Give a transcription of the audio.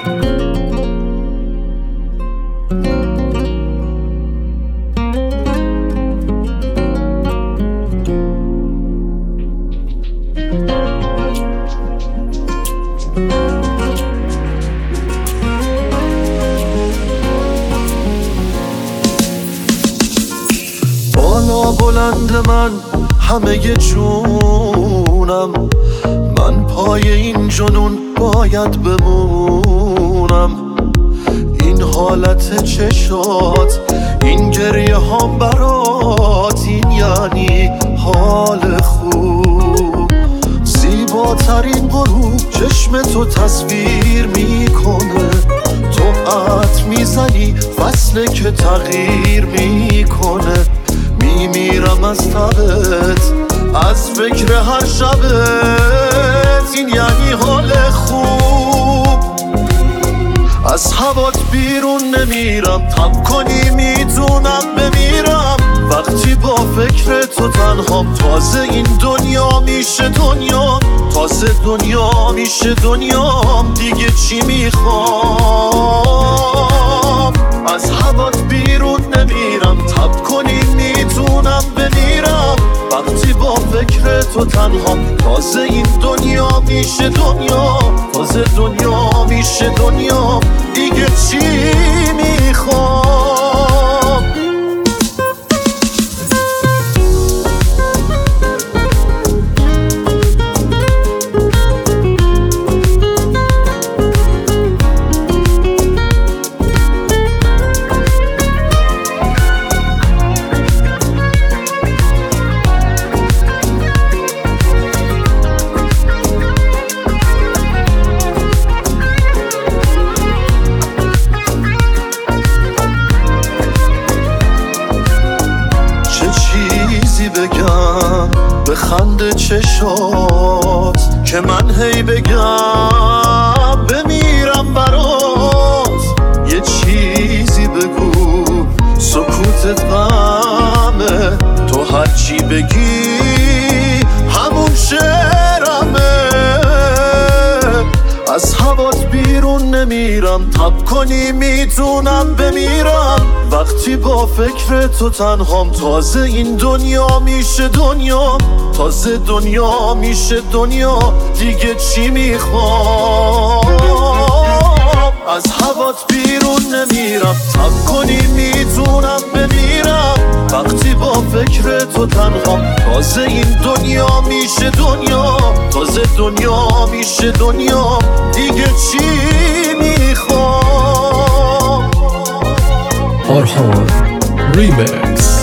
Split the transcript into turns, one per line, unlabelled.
بالا بلند من همه جونم، من پای این جنون باید بمونم. این حالت چشات، این گریه هم برات، این یعنی حال خوب. زیباترین غروب چشم تو تصویر میکنه، تو عطر میزنی فصله که تغییر میکنه. میمیرم از تبت، از فکر هر شبت، این یعنی حال خوب. از هوات بیرون نمیرم، تب کنی میتونم بمیرم. وقتی با فکر تو تنهام، تازه این دنیا میشه دنیا، تازه دنیا میشه دنیام. دیگه چی میخوام؟ از هوات بیرون نمیرم، تب کنی میتونم بمیرم. وقتی با فکر تو تنهام، تازه این دنیا میشه دنیا، تازه دنیا میشه دنیا. دیگه چی میخوام؟ بگم به خنده چشات که من هی بگم بمیرم برات. یه چیزی بگو سکوتت غمه، تو هرچی بگی همون شعرمه. از هوات بیرون نمیرم، تب کنی میتونم بمیرم. وقتی با فکر تو تنهام، تازه این دنیا میشه دنیا، تازه دنیا میشه دنیا. دیگه چی میخوام؟ از هوات بیرون نمیرم، تب کنی میتونم بمیرم. وقتی با فکر تو تنهام، تازه این دنیا میشه دنیا، تازه دنیا میشه دنیا. دیگه چی میخوام؟
آرهان ریمیکس.